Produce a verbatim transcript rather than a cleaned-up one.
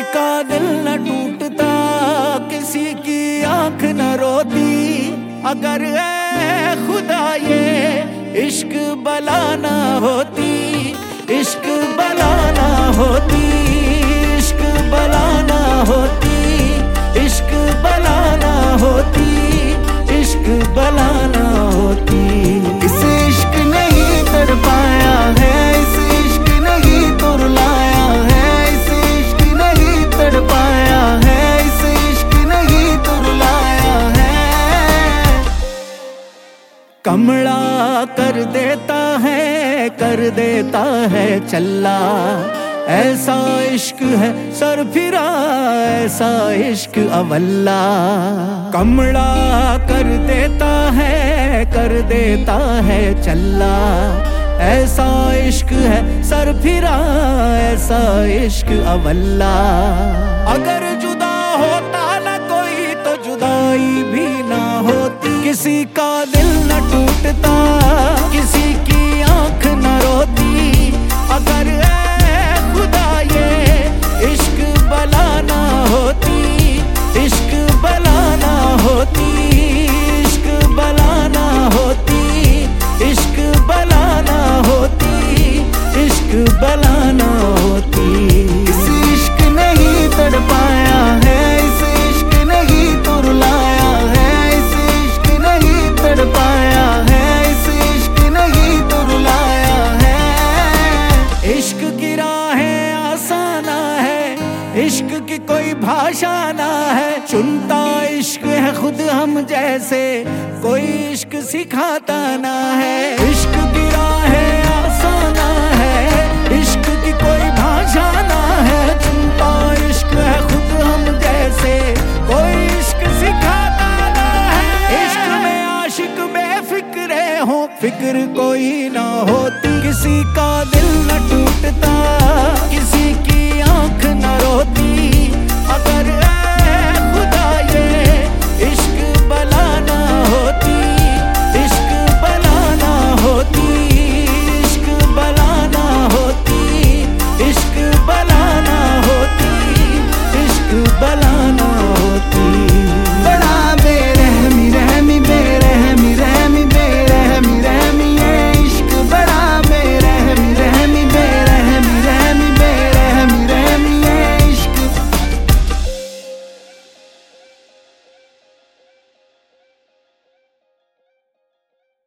का दिल न टूटता, किसी की आंख न रोती, अगर ऐ खुदा ये इश्क बला ना होती, इश्क बला ना होती, इश्क बला ना होती, इश्क बला ना होती, इश्क बला ना होती। इस इश्क ने ही तड़पाया है, इस इश्क ने ही तुरलाया है, इस इश्क ने ही तड़पाया है, इस इश्क ने ही तुरलाया है। कमला कर देता है, कर देता है चल्ला, ऐसा इश्क है सरफिरा, ऐसा इश्क अवल्ला। कमला कर देता है, कर देता है चल्ला, ऐसा इश्क है सरफिरा, ऐसा इश्क अवल्ला। अगर जुदा होता ना कोई तो जुदाई भी ना होती, किसी का दिल न टूटता, किसी की आंख न रोती, अगर ऐ खुदा ये इश्क बला ना होती, इश्क बला ना होती, इश्क बला ना होती, इश्क बला ना होती, इश्क बला ना होती। इस इश्क ने ही तड़पाया है, इस इश्क ने ही तुरलाया है, इस इश्क ने ही तड़पाया है, इस इश्क ने ही तुरलाया है। इश्क की राहें आसाना है, इश्क की कोई भाषा ना है, चुनता इश्क है खुद हम जैसे, कोई इश्क सिखाता ना है। इश्क की राहें